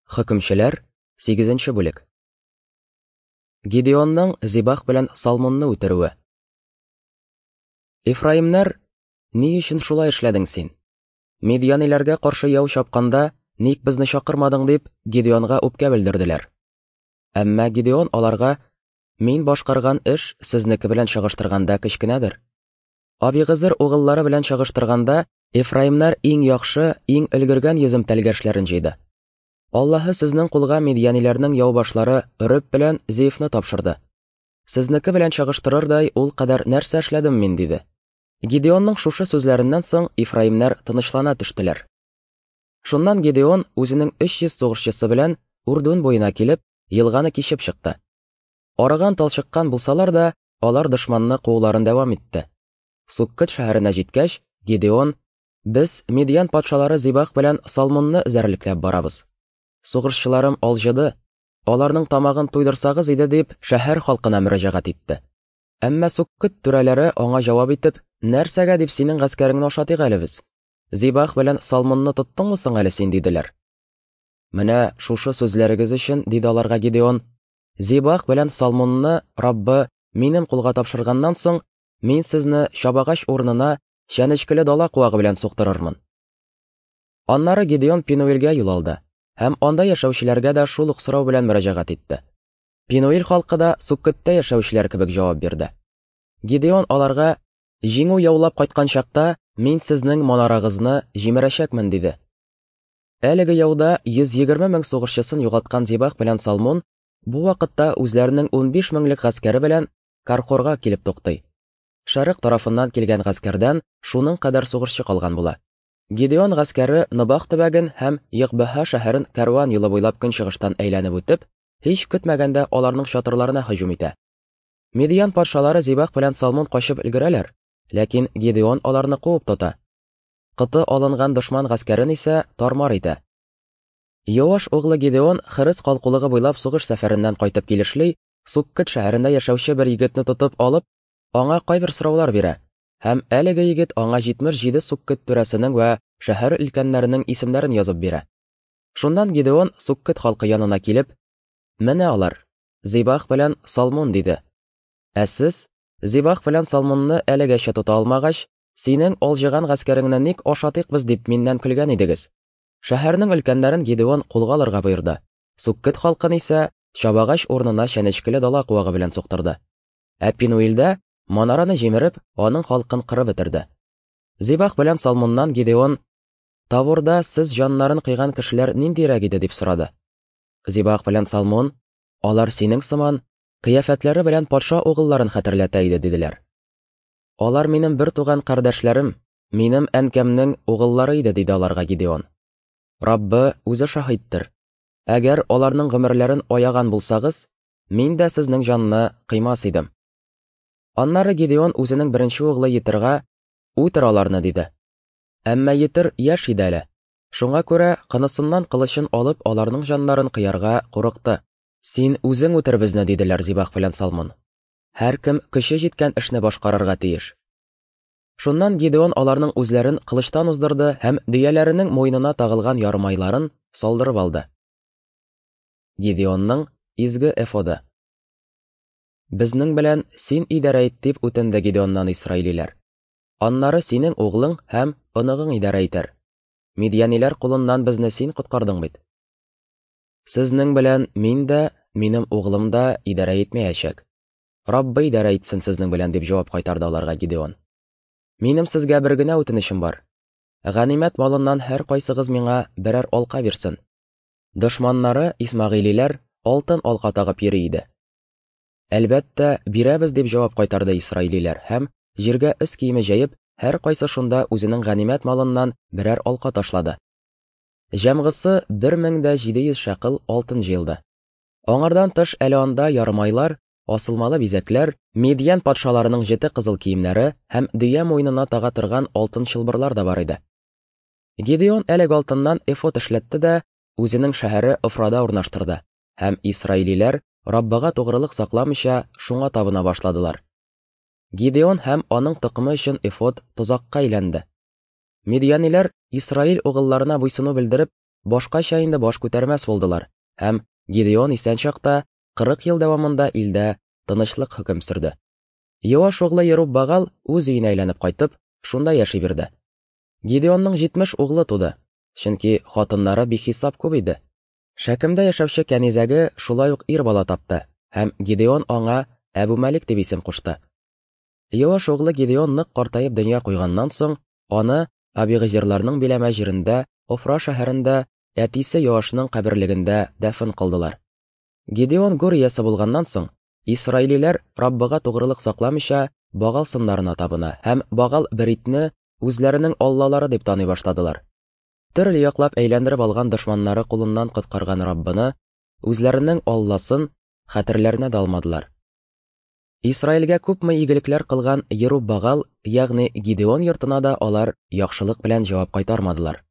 Хөкемчеләр 8-нче бүлек. Гидеонның Зибах белән Салмонны үтерүе. Ифраимнар, ни өчен шулай эшләдең син? Мидьяниләргә каршы яу чапканда, ник безне чакырмадың дип Гидеонга үпкә белдерделәр. Әмма Гидеон аларга: "Мин башкарган эш сезнеке белән чагыштырганда кечкенәдер. Абигызыр угыллары белән чагыштырганда, Ифраимнар иң яхшы, иң өлгергән йөземтәлгәшләрен җыйды. Аллаһы сезнең кулга Мидьяниләрнең яубашлары Өреп белән Зифны тапшырды. Сезнеке белән чагыштырырдай ул кадәр нәрсә эшләдем мин", диде. Гидеонның шушы сүзләреннән соң Ифраимнар тынычлана төштеләр. Шуннан Гидеон үзенең 300 сугышчысы белән Урдун буена килеп, елганы кичеп чыкты. Арыган талчыккан булсалар да, алар дошманны кууларын дәвам итте. Суккыт шәһәренә җиткәч, Гидеон: "Без Мидьян патшалары Зибах белән Салмонны эзәрлекләп барабыз. Сугышчыларым алҗыды, аларның тамагын туйдырсагыз иде", дип шәһәр халкына мөрәҗәгать итте. Әмма Суккыт түрәләре аңа җавап итеп: "Нәрсәгә дип синең гаскәреңне ашатыйк әле без? Зибах белән Салмонны тоттыңмы соң әле син", диделәр. "Менә шушы сүзләрегез өчен", диде аларга Гидеон, "Зибах белән Салмонны Раббы минем кулга тапшырганнан соң, мин сезне чабагач урынына чәнечкеле дала куагы белән суктырырмын". Аннары Гидеон Пинуэлгә юл алды һәм анда яшәүчеләргә дә шул ук сорау белән мөрәҗәгать итте. Пинуэль халкы да Суккытта яшәүчеләр кебек җавап бирде. Гидеон аларга: "Җиңү яулап кайткан чакта, мин сезнең манарагызны җимерәчәкмен", диде. Әлеге яуда 120 мең сугышчысын югалткан Зибах белән Салмон бу вакытта үзләренең 15 меңлек гаскәре белән Каркорга килеп туктый. Шәрык тарафыннан килгән гаскәрдән шуның кадәр сугышчы калган була. Гидеон гаскәре Ныбах төбәген һәм Йыгбаха шәһәрен кәрван юлы буйлап көнчыгыштан әйләнеп үтеп, һич көтмәгәндә аларның чатырларына һөҗүм итә. Мидьян патшалары Зибах белән Салмон качып өлгерәләр, ләкин Гидеон аларны куып тота. Кыты алынган дошман гаскәрен исә тармар итә. Йоаш углы Гидеон Хырыс калкулыгы буйлап сугыш сәфәреннән кайтып килешли, Суккыт шәһәрендә яшәүче бер егетне тотып алып, аңа кайбер сораулар бирә. Һәм әлеге егет аңа 77 Суккыт түрәсенең вә шәһәр өлкәннәренең исемнәрен язып бирә. Шуннан Гидеон Суккыт халкы янына килеп: "Менә алар, Зибах белән Салмон", диде. "Ә сез, Зибах белән Салмонны әлегәчә тота алмагач, синең алҗыган гаскәреңне ник ашатыйк без дип миннән көлгән идегез". Шәһәрнең өлкәннәрен Гидеон кулга алырга боерды. Суккыт халкын исә чабагач урынына чәнечкеле дала куагы белән суктырды. Ә Пинуэльдә манараны җимереп, аның халкын кырып бетерде. Зибах белән Салмоннан Гидеон: "Тавурда сез җаннарын кыйган кешеләр ниндирәк иде?" дип сорады. Зибах белән Салмон: "Алар синең сыман кыяфәтләре белән патша угылларын хәтерләтә иде", диделәр. "Алар минем бер туган кардәшләрем, минем әнкәмнең угыллары иде", диде аларга Гидеон. "Раббы үзе шаһиттер. Әгәр аларның гомерләрен аяган булсагыз, мин дә сезнең җанны кыймас идем". Аннары Гидеон үзенең беренче углы Йитырга: "Үтер аларны", диде. Әмма Йитыр яшь иде әле. Шуңа күрә кынысыннан кылычын алып аларның җаннарын кыярга курыкты. "Син үзең үтер безне", диделәр Зибах белән Салмон. "Һәркем көче җиткән эшне башкарырга тиеш". Шуннан Гидеон аларның үзләрен кылычтан уздырды һәм дөяләренең муенына тагылган ярмайларын салдырып алды. Гидеонның изге эфоды. "Безнең белән син идарә ит", дип үтенде Гидеоннан Исраилиләр. "Аннары синең углың һәм оныгың идарә итәр. Мидьяниләр кулыннан безне син коткардың бит. Сезнең белән мин дә, минем углым да идарә итмәячәк. Раббы идарә итсен сезнең белән", дип җавап кайтарды аларга Гидеон. "Минем сезгә бер генә үтенечем бар. Ганимәт малыннан һәр кайсыгыз миңа берәр алка бирсен". Дошманнары Исмагыйлиләр алтын алка тагып йөри иде. "Әлбәттә, бирәбез", дип җавап кайтарды Исраилиләр һәм җиргә өс киеме җәеп, һәр кайсы шунда үзенең ганимәт малыннан берәр алка ташлады. Җәмгысе 1700 шәкыл алтын җыелды. Аңардан тыш әле анда ярмайлар, асылмалы бизәкләр, Мидьян патшаларының 7 кызыл киемнәре һәм дөя муенына тага торган алтын чылбырлар да бар иде. Гидеон әлеге алтыннан эфод эшләтте дә үзенең шәһәре Офрада урнаштырды һәм Исраилиләр Раббыга тугрылык сакламыйча шуңа табына башладылар. Гидеон һәм аның токымы өчен эфод тозакка әйләнде. Мидьяниләр Исраил угылларына буйсыну белдереп, башкача инде баш күтәрмәс булдылар, һәм Гидеон исән чакта 40 ел дәвамында илдә тынычлык хөкем сөрде. Йоаш углы Yerub-Багал үз өенә әйләнеп кайтып, шунда яши бирде. Гидеонның 70 углы туды, чөнки хатыннары бихисап күп иде. Шәкемдә яшәүче кәнизәге шулай ук ир бала тапты, һәм Гидеон аңа Әбү-Мәлик дип исем кушты. Йоаш углы Гидеон нык картаеп дөнья куйганнан соң, аны Абигезерларның биләмә җирендә, Офра шәһәрендә, әтисе Йоашның каберлегендә дәфен кылдылар. Гидеон гүр иясе булганнан соң, Исраилиләр Раббыга тугрылык сакламыйча Багал сыннарына табына һәм Багал беритне үзләренең аллалары дип таный баштадылар. Төрле яклап әйләндереп алган дошманнары кулыннан коткарган Раббыны үзләренең алласын хәтерләренә дә алмадылар. Исраилгә күпме игелекләр кылган Yerub-Багал, ягъни Гидеон йортына да алар яхшылык белән җавап кайтармадылар.